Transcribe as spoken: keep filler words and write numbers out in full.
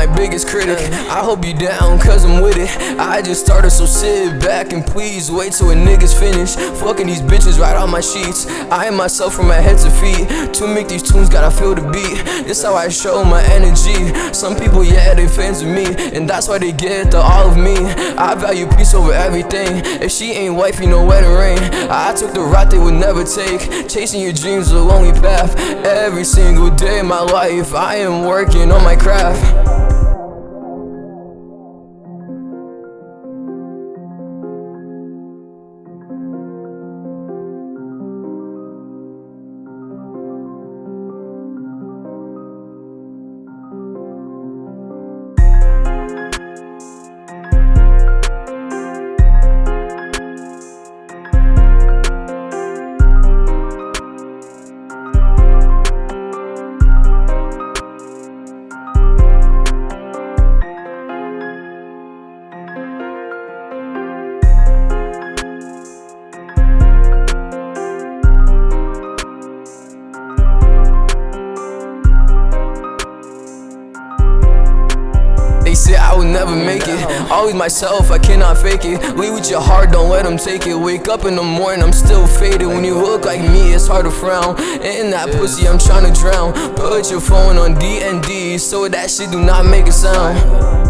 my biggest critic. I hope you down, cause I'm with it. I just started, so sit back and please wait till a nigga's finished. Fucking these bitches right on my sheets. I am myself from my head to feet. To make these tunes, gotta feel the beat. This how I show my energy. Some people, yeah, they fans of me, and that's why they get the all of me. I value peace over everything. If she ain't wife, you know where to rain. I took the route they would never take. Chasing your dreams, a lonely path. Every single day of my life, I am working on my craft. They say I will never make it. Always myself, I cannot fake it. Lead with your heart, don't let them take it. Wake up in the morning, I'm still faded. When you look like me, it's hard to frown. In that pussy, I'm trying to drown. Put your phone on D and D so that shit do not make a sound.